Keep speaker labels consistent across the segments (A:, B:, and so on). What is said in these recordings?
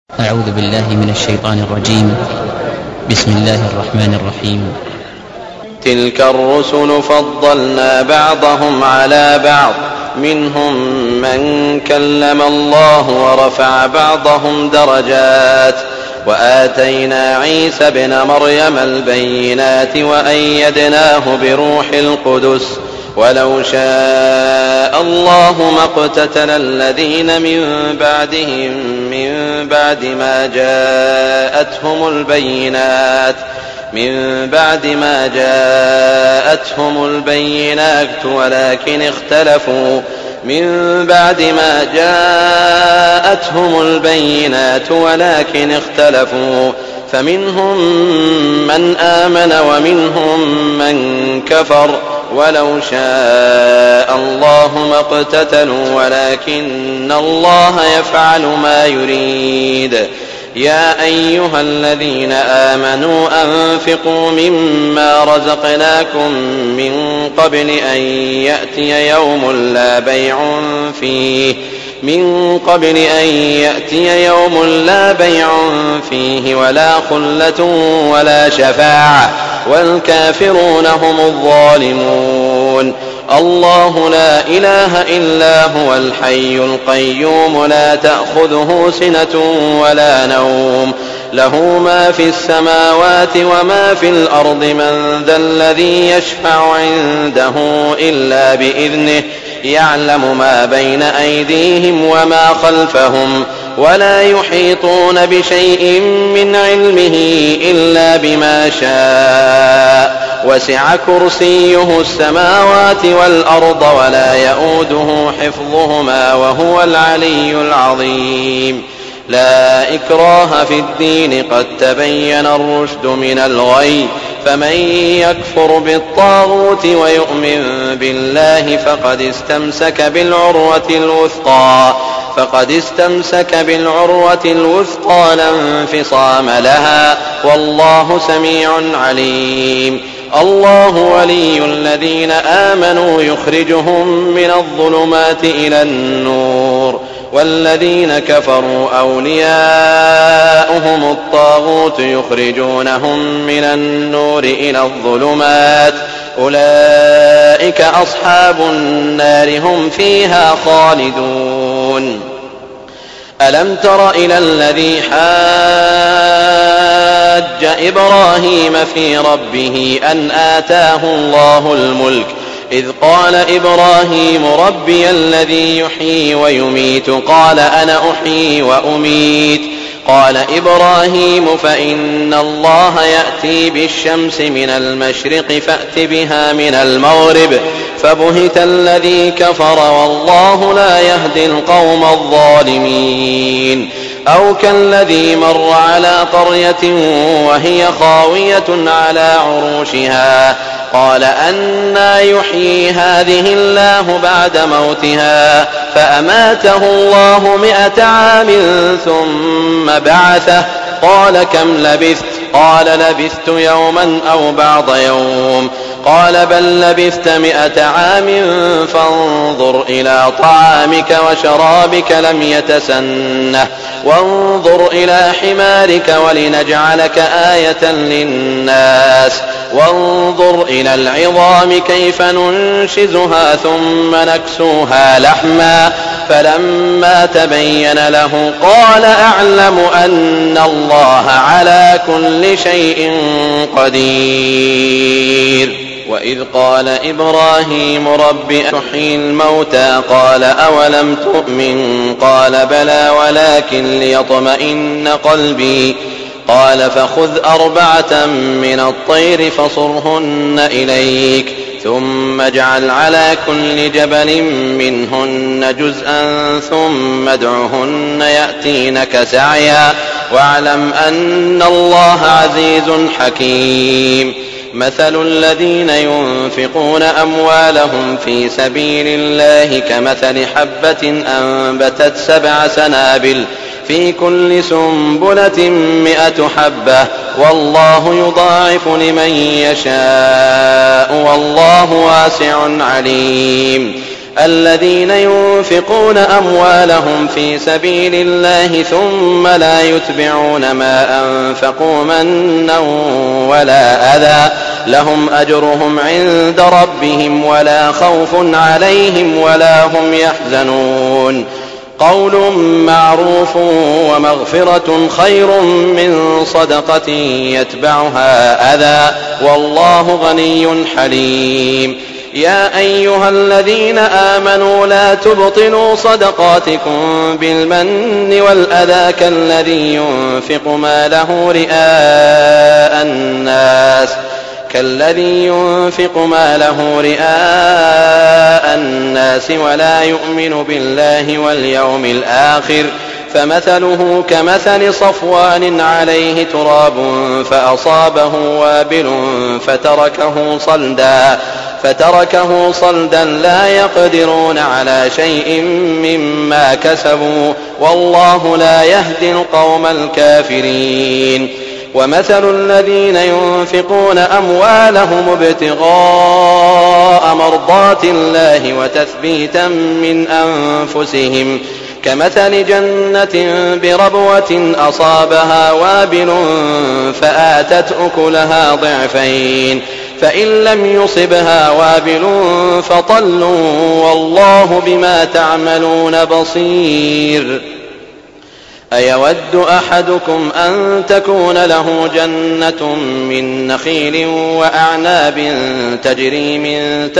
A: أعوذ بالله من الشيطان الرجيم. بسم الله الرحمن الرحيم.
B: تلك الرسل فضلنا بعضهم على بعض منهم من كلم الله ورفع بعضهم درجات وآتينا عيسى ابن مريم البينات وأيدناه بروح القدس ولو شاء الله ما اقتتل الذين من بعدهم من بعد ما جاءتهم البينات ولكن اختلفوا فمنهم من آمن ومنهم من كفر ولو شاء الله ما اقتتلوا ولكن الله يفعل ما يريد. يا أيها الذين آمنوا أنفقوا مما رزقناكم من قبل أن يأتي يوم لا بيع فيه ولا خلة ولا شفاعة والكافرون هم الظالمون. الله لا إله إلا هو الحي القيوم لا تأخذه سنة ولا نوم له ما في السماوات وما في الأرض من ذا الذي يشفع عنده إلا بإذنه يعلم ما بين أيديهم وما خلفهم ولا يحيطون بشيء من علمه إلا بما شاء وسع كرسيه السماوات والأرض ولا يؤوده حفظهما وهو العلي العظيم. لا إكراه في الدين قد تبين الرشد من الغي فمن يكفر بالطاغوت ويؤمن بالله فقد استمسك بالعروة الوثقى لا انفصام لها والله سميع عليم. الله ولي الذين آمنوا يخرجهم من الظلمات إلى النور والذين كفروا أولياؤهم الطاغوت يخرجونهم من النور إلى الظلمات أولئك أصحاب النار هم فيها خالدون. ألم تر إلى الذي حاج إبراهيم في ربه أن آتاه الله الملك إذ قال إبراهيم ربي الذي يحيي ويميت قال أنا أحيي وأميت قال إبراهيم فإن الله يأتي بالشمس من المشرق فأت بها من المغرب فبهت الذي كفر والله لا يهدي القوم الظالمين. أو كالذي مر على قرية وهي خاوية على عروشها قال أنى يحيي هذه الله بعد موتها فأماته الله 100 عام ثم بعثه قال كم لبثت قال لبثت يوما أو بعض يوم قال بل لبثت 100 عام فانظر إلى طعامك وشرابك لم يتسنه وانظر إلى حمارك ولنجعلك آية للناس وانظر إلى العظام كيف ننشزها ثم نكسوها لحما فلما تبين له قال أعلم أن الله على كل شيء قدير. وإذ قال إبراهيم رب أحيي الموتى قال أولم تؤمن قال بلى ولكن ليطمئن قلبي قال فخذ 4 من الطير فصرهن إليك ثم اجعل على كل جبل منهن جزءا ثم ادعهن يأتينك سعيا واعلم أن الله عزيز حكيم. مثل الذين ينفقون أموالهم في سبيل الله كمثل حبة أنبتت 7 سنابل في كل سنبلة 100 حبة والله يضاعف لمن يشاء والله واسع عليم. الذين ينفقون أموالهم في سبيل الله ثم لا يتبعون ما أنفقوا منا ولا أذى لهم أجرهم عند ربهم ولا خوف عليهم ولا هم يحزنون. قول معروف ومغفرة خير من صدقة يتبعها أذى والله غني حليم. يا أيها الذين آمنوا لا تبطلوا صدقاتكم بالمن والأذى كالذي ينفق ماله رئاء الناس ولا يؤمن بالله واليوم الآخر فمثله كمثل صفوان عليه تراب فأصابه وابل فتركه صلدا لا يقدرون على شيء مما كسبوا والله لا يهدي القوم الكافرين. ومثل الذين ينفقون أموالهم ابتغاء مرضات الله وتثبيتا من أنفسهم كمثل جنة بربوة أصابها وابل فآتت أكلها ضعفين فإن لم يصبها وابل فطل والله بما تعملون بصير. أيود أحدكم أن تكون له جنة من نخيل وأعناب تجري من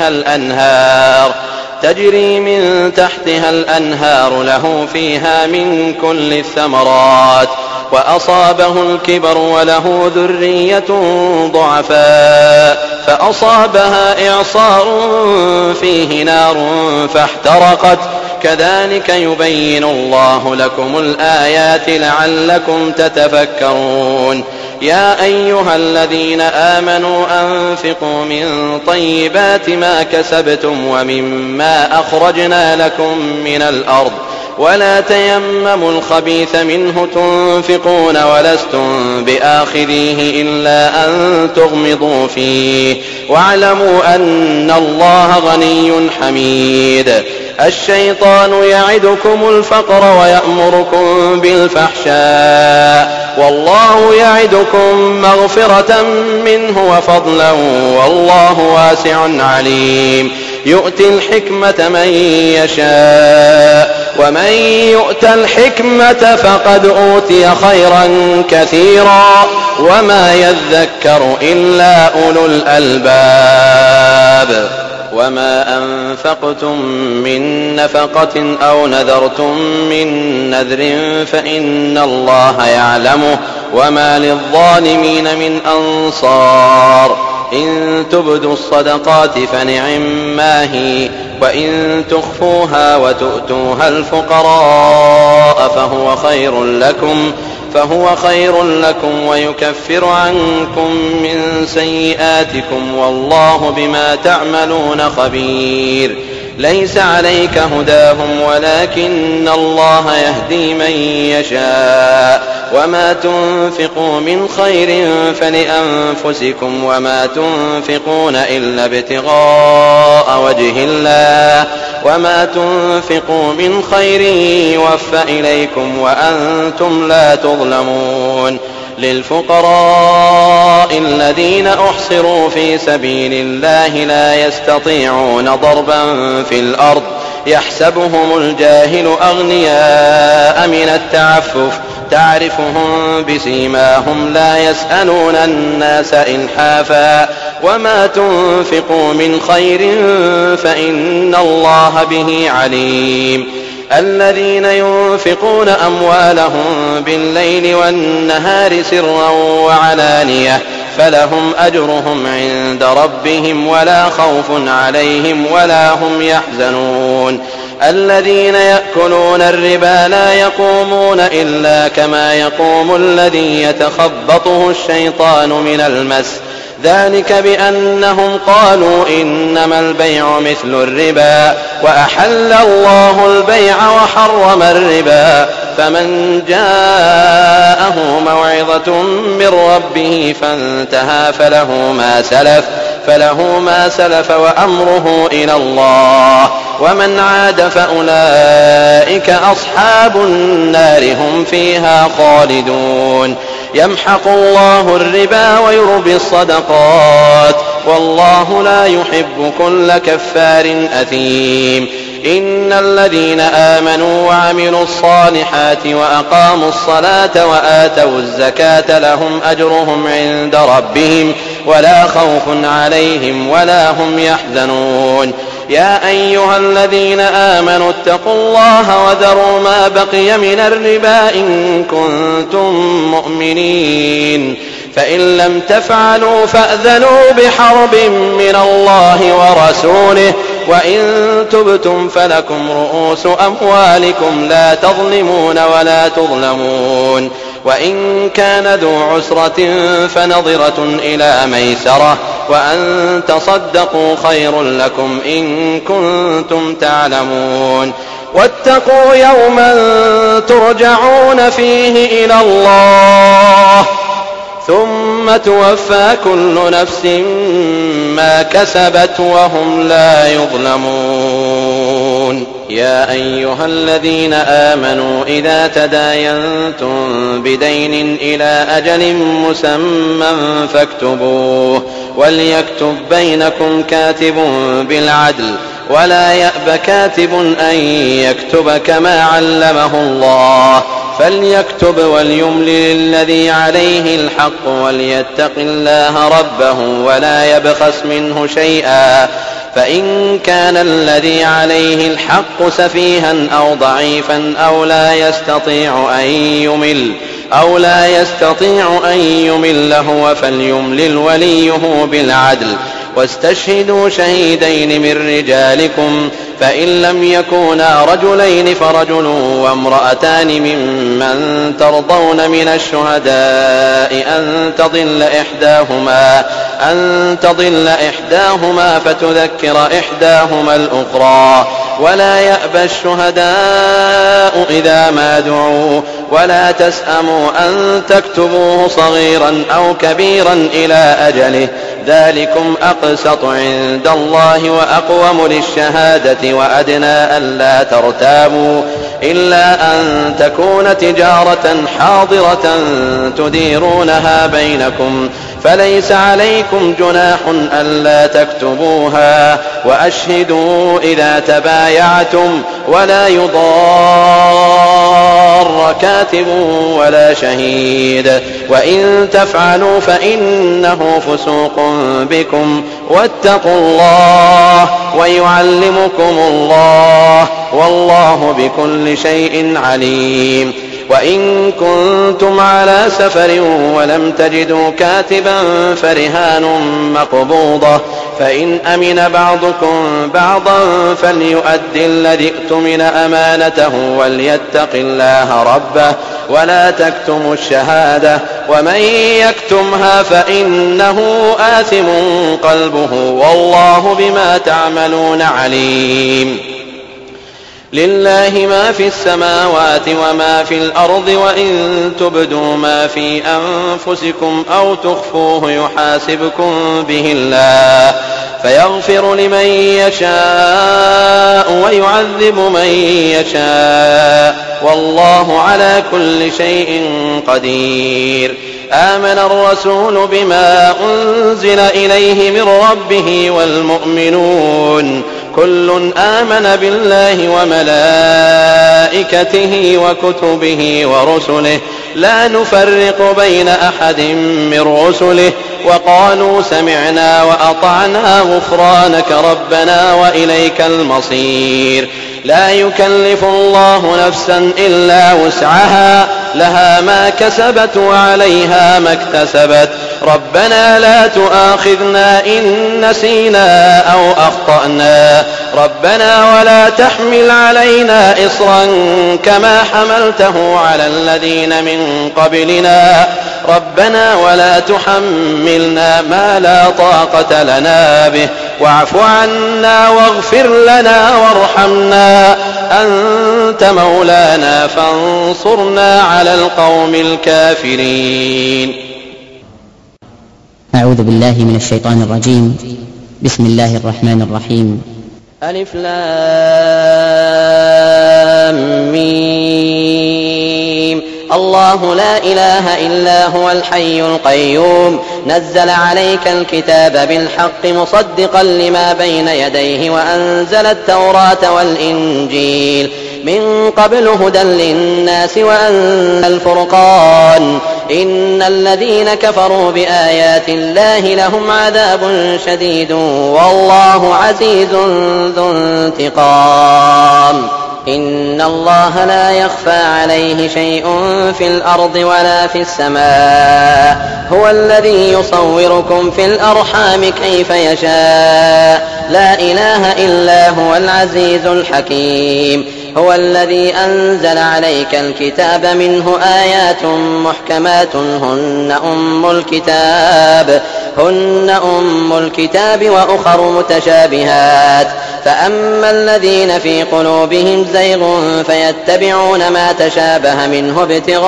B: تحتها الأنهار له فيها من كل الثمرات وأصابه الكبر وله ذرية ضعفاء فأصابها إعصار فيه نار فاحترقت كذلك يبين الله لكم الآيات لعلكم تتفكرون. يا أيها الذين آمنوا أنفقوا من طيبات ما كسبتم ومما أخرجنا لكم من الأرض ولا تيمموا الخبيث منه تنفقون ولستم بآخذيه إلا أن تغمضوا فيه واعلموا أن الله غني حميد. الشيطان يعدكم الفقر ويأمركم بالفحشاء والله يعدكم مغفرة منه وفضلا والله واسع عليم. يؤتي الحكمة من يشاء ومن يؤت الحكمة فقد أوتي خيرا كثيرا وما يذكر إلا أولو الألباب. وما أنفقتم من نفقة أو نذرتم من نذر فإن الله يعلمه وما للظالمين من أنصار. إن تبدوا الصدقات فنعما هي وإن تخفوها وتؤتوها الفقراء فهو خير لكم ويكفر عنكم من سيئاتكم والله بما تعملون خبير. ليس عليك هداهم ولكن الله يهدي من يشاء وما تنفقوا من خير فلأنفسكم وما تنفقون إلا ابتغاء وجه الله وما تنفقوا من خير يوفى إليكم وأنتم لا تظلمون. للفقراء الذين أحصروا في سبيل الله لا يستطيعون ضربا في الأرض يحسبهم الجاهل أغنياء من التعفف تعرفهم بسيماهم لا يسألون الناس إلحافا وما تنفقوا من خير فإن الله به عليم. الذين ينفقون أموالهم بالليل والنهار سرا وعلانية فلهم أجرهم عند ربهم ولا خوف عليهم ولا هم يحزنون. الذين يأكلون الربا لا يقومون إلا كما يقوم الذي يتخبطه الشيطان من المس ذلك بأنهم قالوا إنما البيع مثل الربا وأحل الله البيع وحرم الربا فمن جاءه موعظة من ربه فانتهى فله ما سلف وأمره إلى الله ومن عاد فأولئك أصحاب النار هم فيها خالدون. يمحق الله الربا ويربي الصدقات والله لا يحب كل كفار أثيم. إن الذين آمنوا وعملوا الصالحات وأقاموا الصلاة وآتوا الزكاة لهم أجرهم عند ربهم ولا خوف عليهم ولا هم يحزنون. يا أيها الذين آمنوا اتقوا الله وذروا ما بقي من الربا إن كنتم مؤمنين، فإن لم تفعلوا فأذنوا بحرب من الله ورسوله، وإن تبتم فلكم رؤوس أموالكم لا تظلمون ولا تظلمون. وإن كان ذو عسرة فنظرة إلى ميسرة، وأن تصدقوا خير لكم إن كنتم تعلمون. واتقوا يوما ترجعون فيه إلى الله ثم توفى كل نفس ما كسبت وهم لا يظلمون. يا أيها الذين آمنوا إذا تداينتم بدين إلى أجل مسمى فاكتبوه، وليكتب بينكم كاتب بالعدل ولا يأب كاتب أن يكتب كما علمه الله، فليكتب وليملل الذي عليه الحق وليتق الله ربه ولا يبخس منه شيئا، فإن كان الذي عليه الحق سفيها أو ضعيفا أو لا يستطيع أن يمل هو فليملل وليه بالعدل، واستشهدوا شهيدين من رجالكم، فإن لم يكونا رجلين فرجل وامرأتان ممن ترضون من الشهداء أن تضل إحداهما فتذكر إحداهما الأخرى، ولا يأبى الشهداء إذا ما دعوا، ولا تسأموا أن تكتبوه صغيرا أو كبيرا إلى أجله، ذلكم أقسط عند الله وأقوم للشهادة وأدنى ألا ترتابوا، إلا أن تكون تجارة حاضرة تديرونها بينكم، فليس عليكم جناح ألا تكتبوها، وأشهدوا إذا تبايعتم، ولا يضار كاتب ولا شهيد، وإن تفعلوا فإنه فسوق بكم، واتقوا الله ويعلمكم الله والله بكل شيء عليم. وإن كنتم على سفر ولم تجدوا كاتبا فرهان مقبوضة، فإن أمن بعضكم بعضا فليؤدي الذي اؤتمن أمانته وليتق الله ربه ولا تكتموا الشهادة، ومن يكتمها فإنه آثم قلبه والله بما تعملون عليم. لله ما في السماوات وما في الأرض، وإن تبدوا ما في أنفسكم أو تخفوه يحاسبكم به الله، فيغفر لمن يشاء ويعذب من يشاء، والله على كل شيء قدير. آمن الرسول بما أنزل إليه من ربه والمؤمنون كل آمن بالله وملائكته وكتبه ورسله لا نفرق بين أحد من رسله، وقالوا سمعنا وأطعنا غفرانك ربنا وإليك المصير. لا يكلف الله نفسا إلا وسعها، لها ما كسبت وعليها ما اكتسبت، ربنا لا تؤاخذنا إن نسينا أو أخطأنا، ربنا ولا تحمل علينا إصرا كما حملته على الذين من قبلنا، ربنا ولا تحملنا ما لا طاقة لنا به، واعف عنا واغفر لنا وارحمنا، أنت مولانا فانصرنا على القوم الكافرين.
A: أعوذ بالله من الشيطان الرجيم. بسم الله الرحمن الرحيم.
B: ألف لام ميم. الله لا إله إلا هو الحي القيوم نزل عليك الكتاب بالحق مصدقا لما بين يديه وأنزل التوراة والإنجيل من قبل هدى للناس وأنزل الفرقان إن الذين كفروا بآيات الله لهم عذاب شديد والله عزيز ذو انتقام. إن الله لا يخفى عليه شيء في الأرض ولا في السماء هو الذي يصوركم في الأرحام كيف يشاء لا إله إلا هو العزيز الحكيم. هو الذي أنزل عليك الكتاب منه آيات محكمات هن أم الكتاب وأخر متشابهات فأما الذين في قلوبهم زيغ فيتبعون ما تشابه منه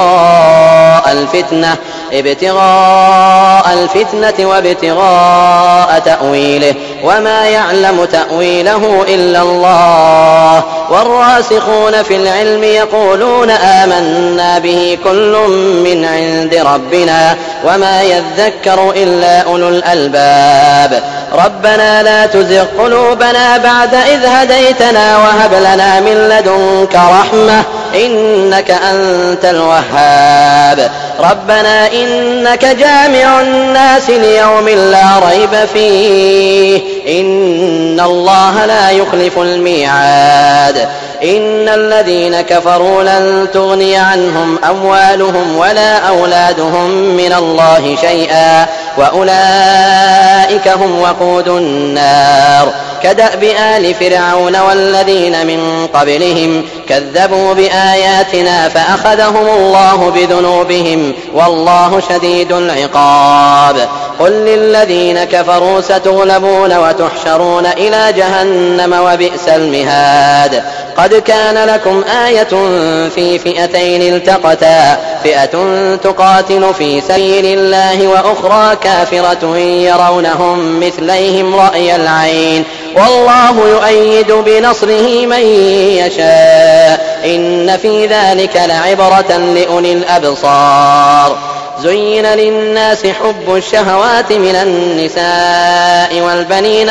B: ابتغاء الفتنة وابتغاء تأويله وما يعلم تأويله إلا الله والراسخون في العلم يقولون آمنا به كل من عند ربنا وما يذكر إلا أولو الألباب. ربنا لا تزغ قلوبنا بعد إذ هديتنا وهب لنا من لدنك رحمة إنك أنت الوهاب. ربنا إنك جامع الناس ليوم لا ريب فيه إن الله لا يخلف الميعاد. إن الذين كفروا لن تغني عنهم أموالهم ولا أولادهم من الله شيئا وأولئك هم وقود النار كدأب آل فرعون والذين من قبلهم كذبوا بآياتنا فأخذهم الله بذنوبهم والله شديد العقاب. قل للذين كفروا ستغلبون وتحشرون إلى جهنم وبئس المهاد. قد كان لكم آية في فئتين التقتا فئة تقاتل في سبيل الله وأخرى كافرة يرونهم مثليهم رأي العين والله يؤيد بنصره من يشاء إن في ذلك لعبرة لأولي الأبصار. زين للناس حب الشهوات من النساء والبنين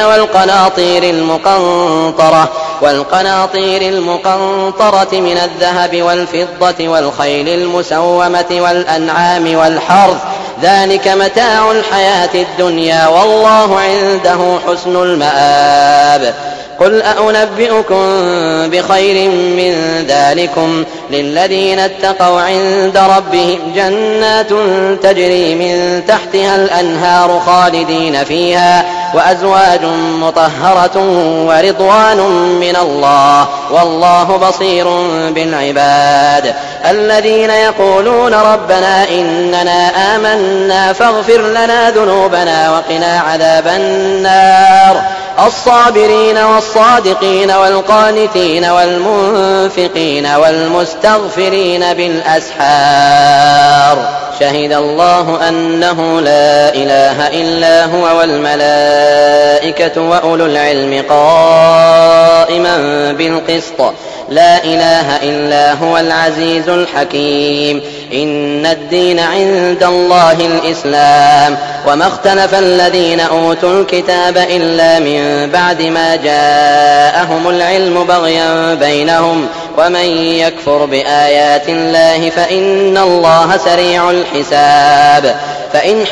B: والقناطير المقنطرة من الذهب والفضة والخيل المسومة والأنعام والحرث ذلك متاع الحياة الدنيا والله عنده حسن المآب. قل أنبئكم بخير من ذلكم للذين اتقوا عند ربهم جنات تجري من تحتها الأنهار خالدين فيها وأزواج مطهرة ورضوان من الله والله بصير بالعباد. الذين يقولون ربنا إننا آمنا فاغفر لنا ذنوبنا وقنا عذاب النار الصابرين والصادقين والقانتين والمنفقين والمستغفرين بالأسحار. شهد الله أنه لا إله إلا هو والملائكة وأولو العلم قائما بالقسط لا إله إلا هو العزيز الحكيم. إن الدين عند الله الإسلام وما اختلف الذين أوتوا الكتاب إلا من بعد ما جاءهم العلم بغيا بينهم ومن يكفر بآيات الله فإن الله سريع الحساب. فإن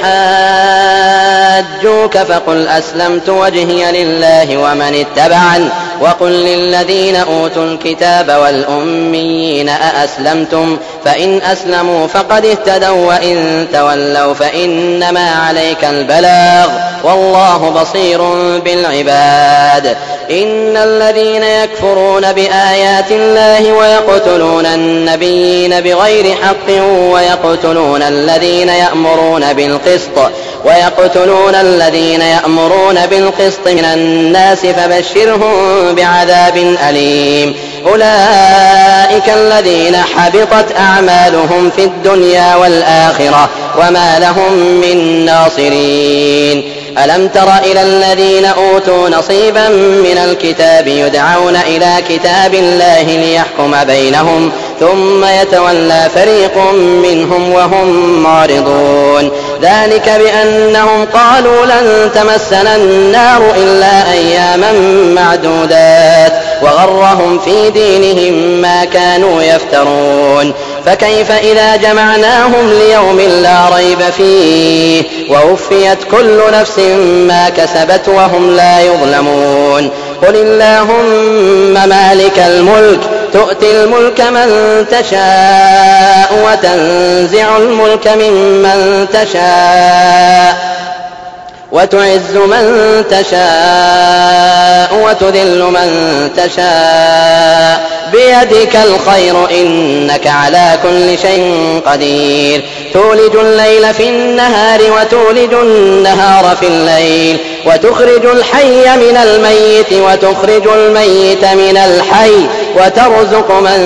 B: حاجوك فقل أسلمت وجهي لله ومن اتبعني وقل للذين أوتوا الكتاب والأميين أأسلمتم فإن أسلموا فقد اهتدوا وإن تولوا فإنما عليك البلاغ والله بصير بالعباد. إن الذين يكفرون بآيات الله ويقتلون النبيين بغير حق ويقتلون الذين يأمرون بالقسط من الناس فبشرهم بعذاب أليم. أولئك الذين حبطت أعمالهم في الدنيا والآخرة وما لهم من ناصرين. ألم تر إلى الذين أوتوا نصيبا من الكتاب يدعون إلى كتاب الله ليحكم بينهم ثم يتولى فريق منهم وهم معرضون. ذلك بأنهم قالوا لن تمسنا النار إلا أياما معدودات وغرهم في دينهم ما كانوا يفترون. فكيف إذا جمعناهم ليوم لا ريب فيه ووفيت كل نفس ما كسبت وهم لا يظلمون. قل اللهم مالك الملك تؤتي الملك من تشاء وتنزع الملك ممن تشاء وتعز من تشاء وتذل من تشاء بيدك الخير إنك على كل شيء قدير. تولج الليل في النهار وتولج النهار في الليل وتخرج الحي من الميت وتخرج الميت من الحي وترزق من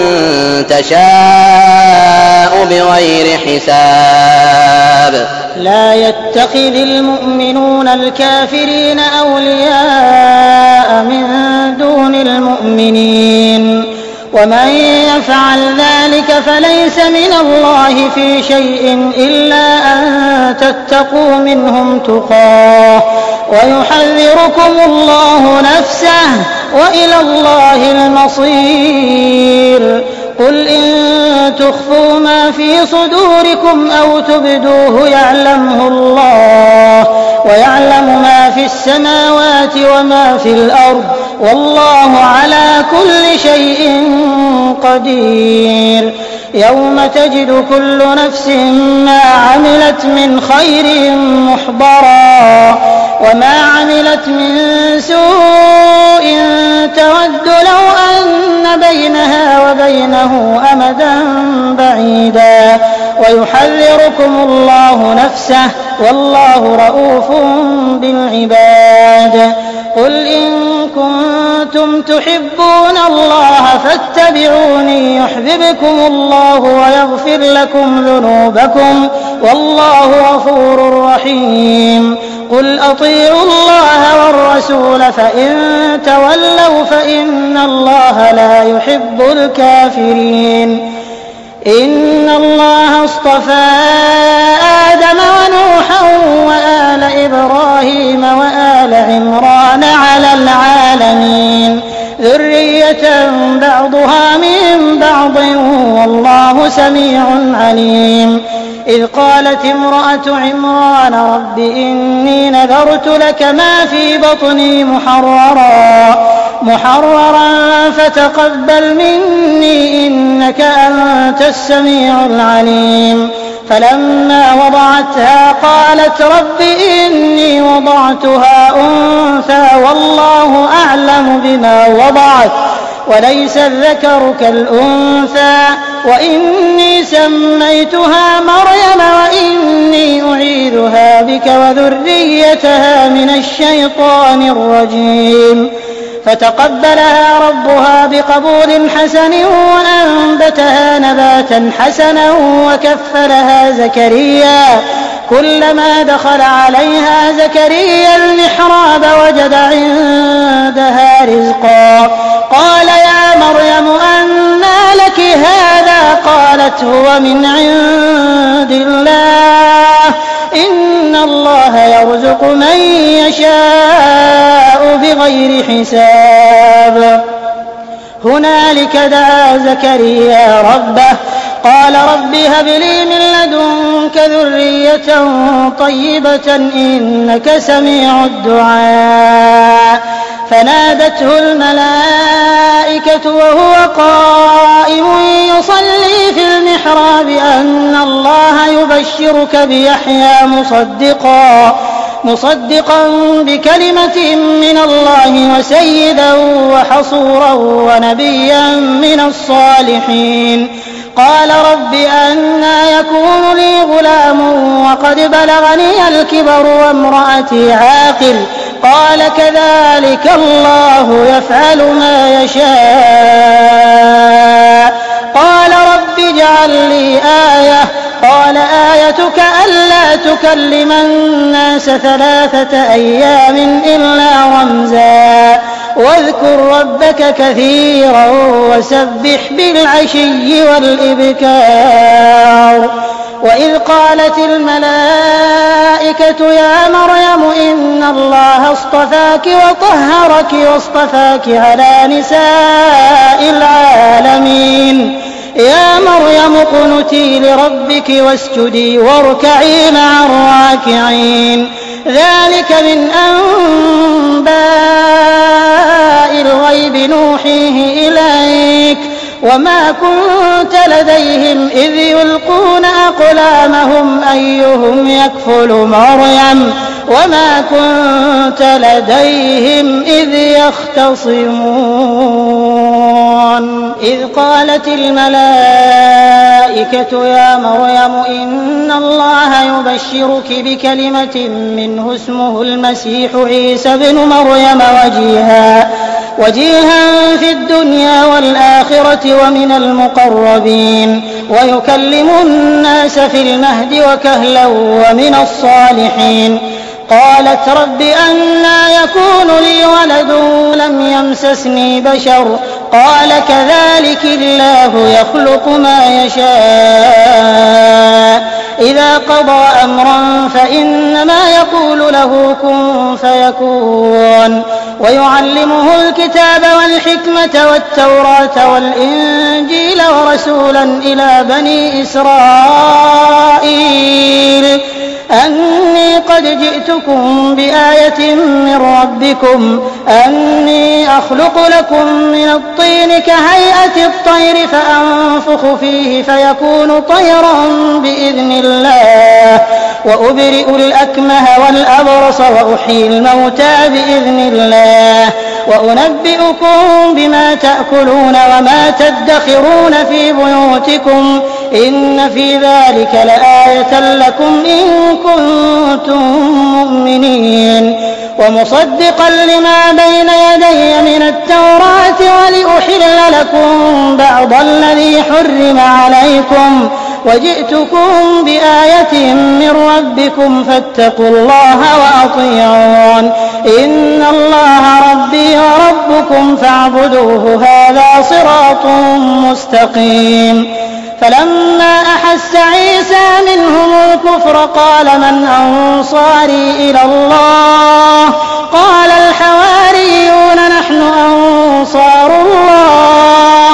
B: تشاء بغير حساب.
C: لا يتخذ المؤمنون الكافرين أولياء من دون المؤمنين ومن يفعل ذلك فليس من الله في شيء إلا أن تتقوا منهم تقاه ويحذركم الله نفسه وإلى الله المصير. قل إن تخفوا ما في صدوركم أو تبدوه يعلمه الله ويعلم ما في السماوات وما في الأرض والله على كل شيء قدير. يوم تجد كل نفس ما عملت من خير محضرا وما عملت من سوء تود لو أن بينها وبينه أمدا بعيدا ويحذركم الله نفسه والله رؤوف بالعباد. قل إن كنتم تحبون الله فاتبعوني يحببكم الله ويغفر لكم ذنوبكم والله غفور رحيم. قل أطيعوا الله والرسول فإن تولوا فإن الله لا يحب الكافرين. إن الله اصطفى آدم ونوحا وآل إبراهيم وآل عمران على العالمين ذرية بعضها من بعض والله سميع عليم. إذ قالت امرأة عمران رب إني نذرت لك ما في بطني محررا فتقبل مني إنك أنت السميع العليم. فلما وضعتها قالت رب إني وضعتها أنثى والله أعلم بما وضعت وليس الذكر كالأنثى وإني سميتها مريم وإني أعيذها بك وذريتها من الشيطان الرجيم. فتقبلها ربها بقبول حسن وأنبتها نباتا حسنا وكفلها زكريا. كلما دخل عليها زكريا المحراب وجد عندها رزقا قال يا مريم أنى لك هذا قالت هو من عند الله إن الله يرزق من يشاء بغير حساب. هنالك دعا زكريا ربه قال رب هب لي من لدنك ذرية طيبة إنك سميع الدعاء. فنادته الملائكة وهو قائم يصلي في المحراب أن الله يبشرك بيحيى مصدقا بكلمة من الله وسيدا وحصورا ونبيا من الصالحين. قال رب أنى يكون لي غلام وقد بلغني الكبر وامرأتي عاقر قال كذلك الله يفعل ما يشاء قال رب اجعل لي آية قال آيتك ألا تكلم الناس 3 أيام إلا رمزا واذكر ربك كثيرا وسبح بالعشي والإبكار وإذ قالت الملائكة يا مريم إن الله اصطفاك وطهرك واصطفاك على نساء العالمين يا مريم اقنتي لربك واسجدي واركعي مع الراكعين ذلك من أنباء الغيب نوحيه إليك وما كنت لديهم إذ يلقون أقلامهم أيهم يكفل مريم وما كنت لديهم إذ يختصمون إذ قالت الملائكة يا مريم إن الله يبشرك بكلمة منه اسمه المسيح عيسى بن مريم وجيها في الدنيا والآخرة ومن المقربين ويكلم الناس في المهد وكهلا ومن الصالحين قالت رب أنى يكون لي ولد لم يمسسني بشر قال كذلك الله يخلق ما يشاء إذا قضى أمرا فإنما يقول له كن فيكون ويعلمه الكتاب والحكمة والتوراة والإنجيل ورسولا إلى بني إسرائيل أني قد جئتكم بآية من ربكم أني أخلق لكم من الطين كهيئة الطير فأنفخ فيه فيكون طيرا بإذن الله وأبرئ الأكمه والأبرص وأحيي الموتى بإذن الله وأنبئكم بما تأكلون وما تدخرون في بيوتكم إن في ذلك لآية لكم إن كنتم مؤمنين ومصدقا لما بين يدي من التوراة ولأحل لكم بعض الذي حرم عليكم وجئتكم بآية من ربكم فاتقوا الله وأطيعون إن الله ربي وربكم فاعبدوه هذا صراط مستقيم فلما أحس عيسى منهم الكفر قال من أنصاري إلى الله قال الحواريون نحن أنصار الله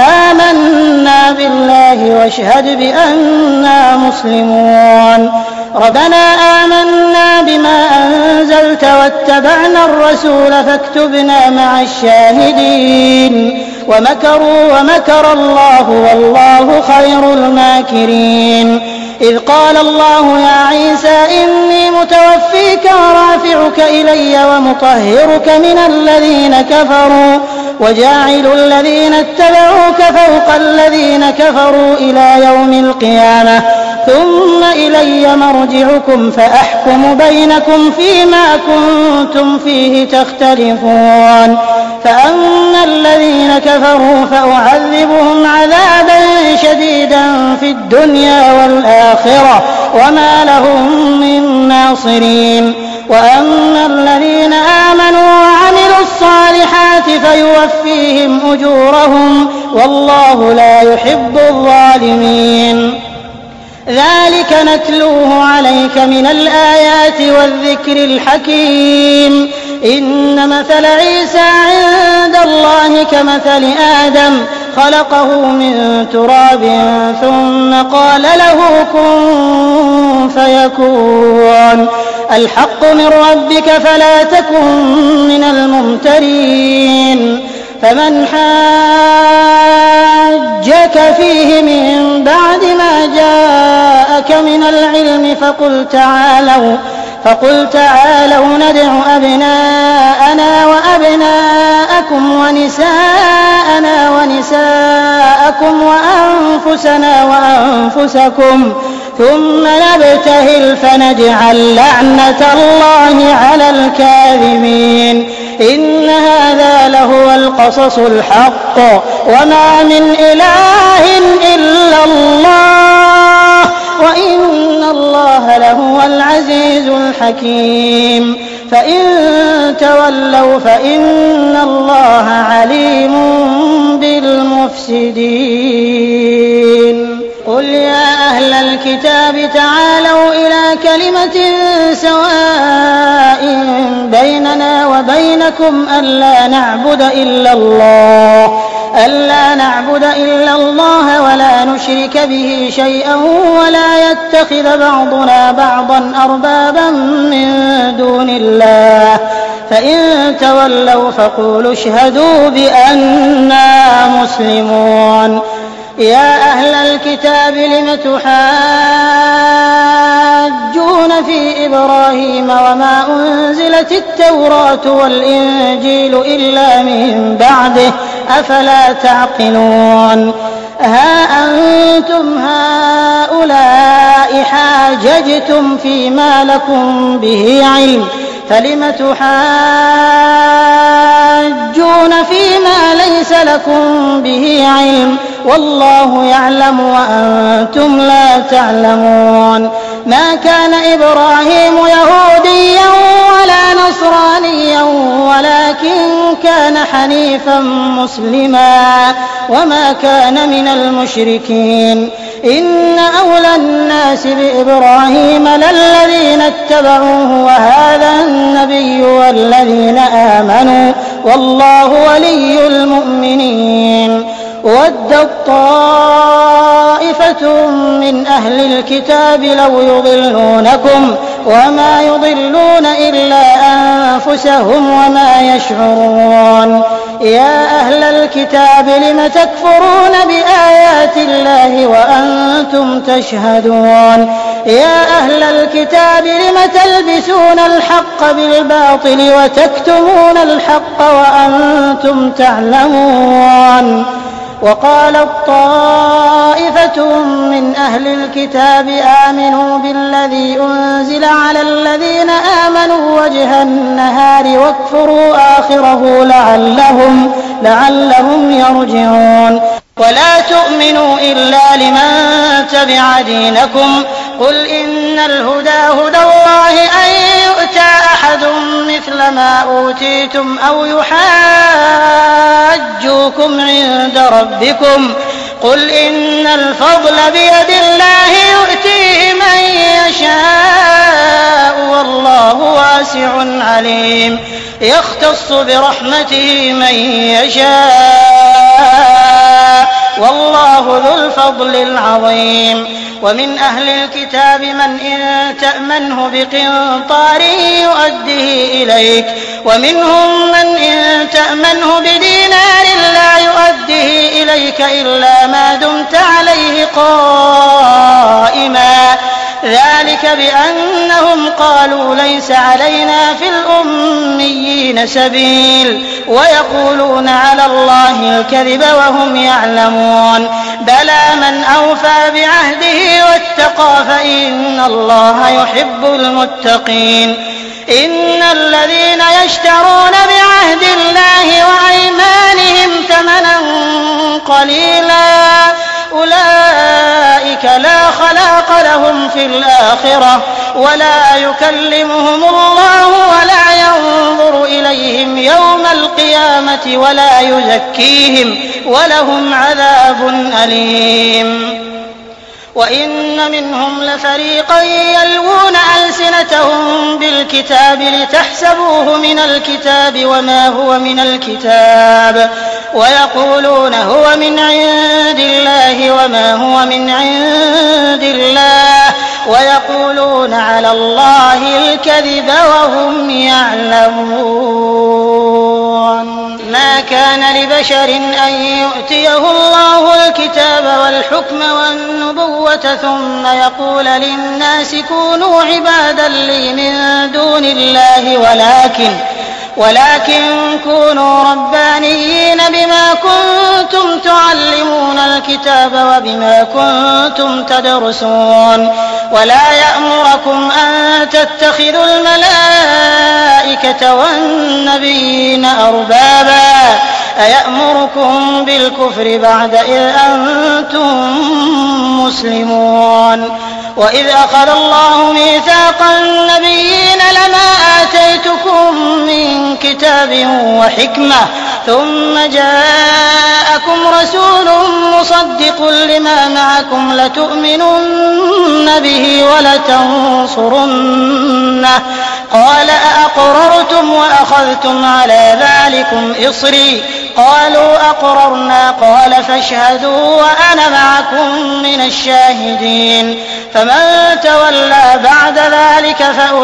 C: آمنا بالله واشهد بأننا مسلمون ربنا آمنا بما أنزلت واتبعنا الرسول فاكتبنا مع الشاهدين ومكروا ومكر الله والله خير الماكرين إذ قال الله يا عيسى إني متوفيك ورافعك إلي ومطهرك من الذين كفروا وجاعل الذين اتبعوك فوق الذين كفروا إلى يوم القيامة ثم إلي مرجعكم فأحكم بينكم فيما كنتم فيه تختلفون فأما الذين كفروا فأعذبهم عذابا شديدا في الدنيا والآخرة وما لهم من ناصرين وأما الذين آمنوا وعملوا الصالحات فيوفيهم أجورهم والله لا يحب الظالمين ذلك نتلوه عليك من الآيات والذكر الحكيم إن مثل عيسى عند الله كمثل آدم خلقه من تراب ثم قال له كن فيكون الحق من ربك فلا تكن من الممترين فمن حاجك فيه من بعد ما جاءك من العلم فقل تعالوا ندع أبناءنا وأبناءكم ونساءنا ونساءكم وأنفسنا وأنفسكم ثم نبتهل فنجعل لعنة الله على الكاذبين إن هذا لهو القصص الحق وما من إله إلا الله وإن الله لهو العزيز الحكيم فإن تولوا فإن الله عليم بالمفسدين قل يا أهل الكتاب تعالوا إلى كلمة سواء بيننا وبينكم ألا نعبد إلا الله ولا نشرك به شيئا ولا يتخذ بعضنا بعضا أربابا من دون الله فإن تولوا فقولوا اشهدوا بأننا مسلمون يا أهل الكتاب لم تحاجون في إبراهيم وما أنزلت التوراة والإنجيل إلا من بعده أفلا تعقلون ها أنتم هؤلاء حاججتم فيما لكم به علم فلم تحاجون فيما ليس لكم به علم والله يعلم وأنتم لا تعلمون ما كان إبراهيم يهوديا ولا نصرانيا ولكن كان حنيفا مسلما وما كان من المشركين إن أولى الناس بإبراهيم للذين اتبعوه وهذا النبي والذين آمنوا والله ولي المؤمنين ودت طائفة من أهل الكتاب لو يضلونكم وما يضلون إلا أنفسهم وما يشعرون يا أهل الكتاب لم تكفرون بآيات الله وأنتم تشهدون يا أهل الكتاب لم تلبسون الحق بالباطل وتكتمون الحق وأنتم تعلمون وقالت طائفة من أهل الكتاب آمنوا بالذي أنزل على الذين آمنوا وجه النهار واكفروا آخره لعلهم يرجعون ولا تؤمنوا إلا لمن تبع دينكم قل إن الهدى هدى الله أن يؤتى أحد مثل ما أوتيتم أو يحاجوكم عند ربكم قل إن الفضل بيد الله يؤتيه من يشاء والله واسع عليم يختص برحمته من يشاء والله ذو الفضل العظيم ومن أهل الكتاب من إن تأمنه بقنطار يؤديه إليك ومنهم من إن تأمنه بدينار لا يؤديه إليك إلا ما دمت عليه قائما ذلك بأنهم قالوا ليس علينا في الأميين سبيل ويقولون على الله الكذب وهم يعلمون بلى من أوفى بعهده واتقى فإن الله يحب المتقين إن الذين يشترون بعهد الله وأيمانهم ثمنا قليلا أولئك لا خلاق لهم في الآخرة ولا يكلمهم الله ولا ينظر إليهم يوم القيامة ولا يزكيهم ولهم عذاب أليم وإن منهم لفريقا يلوون ألسنتهم بالكتاب لتحسبوه من الكتاب وما هو من الكتاب ويقولون هو من عند الله وما هو من عند الله ويقولون على الله الكذب وهم يعلمون ما كان لبشر أن يؤتيه الله الكتاب والحكم والنبوة ثم يقول للناس كونوا عبادا لي من دون الله ولكن كونوا ربانيين بما كنتم تعلمون الكتاب وبما كنتم تدرسون ولا يأمركم أن تتخذوا الملائكة والنبيين أربابا أيأمركم بالكفر بعد إذ أنتم مسلمون وإذ أخذ الله ميثاق النبيين لما آتيتكم من كتاب وحكمة ثم جاءكم رسول مصدق لما معكم لتؤمنن به ولتنصرنه قال أأقررتم وأخذتم على ذلكم إصري قالوا أقررنا قال فاشهدوا وأنا معكم من الشاهدين فمن تولى بعد ذلك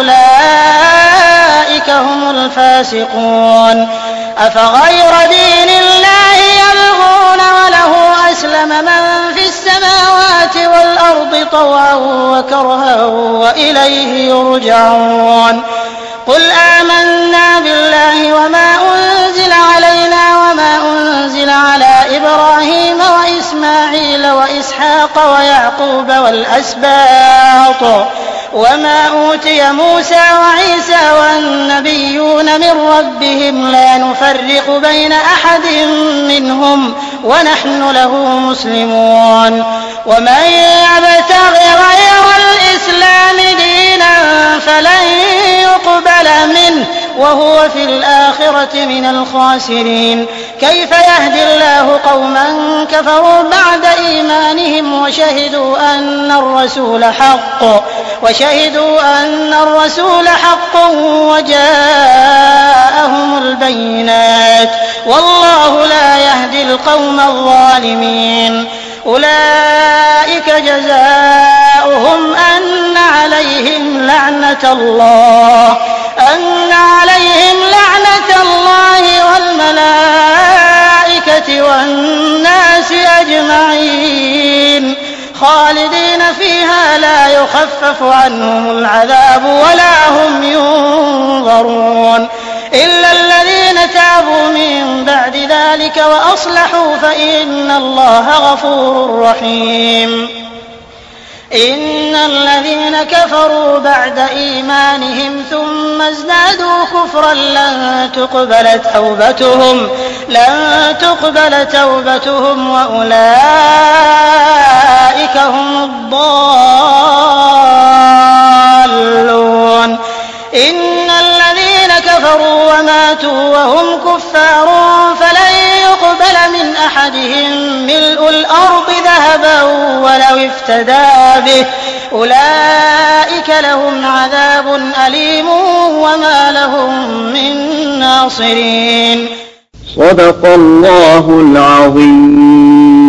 C: فأولئك هم الفاسقون أفغير دين الله يبغون وله أسلم من في السماوات والأرض طوعا وكرها وإليه يرجعون قل آمنا بالله وما أنزل علينا وما أنزل على إبراهيم وإسماعيل وإسحاق ويعقوب والأسباط وما أوتي موسى وعيسى والنبيون من ربهم لا نفرق بين أحد منهم ونحن له مسلمون ومن يبتغ غير الإسلام دينا فلن يقبل منه وهو في الآخرة من الخاسرين كيف يهدي الله قوما كفروا بعد إيمانهم وشهدوا أن الرسول حق وجاءهم البينات والله لا يهدي القوم الظالمين أولئك جزاؤهم أن عليهم لعنة الله والملائكة والناس أجمعين خالدين فيها لا يخفف عنهم العذاب ولا هم ينظرون إلا الذين تابوا من بعد ذلك وأصلحوا فإن الله غفور رحيم إن الذين كفروا بعد إيمانهم ثم ازدادوا كفرا لن تقبل توبتهم وأولئك هم الضالون إن الذين كفروا وماتوا وهم كفار فلن يقبل من أحدهم ملء الأرض ذهبا ولو افتدى به أولئك لهم عذاب أليم وما لهم من ناصرين.
D: صدق الله العظيم.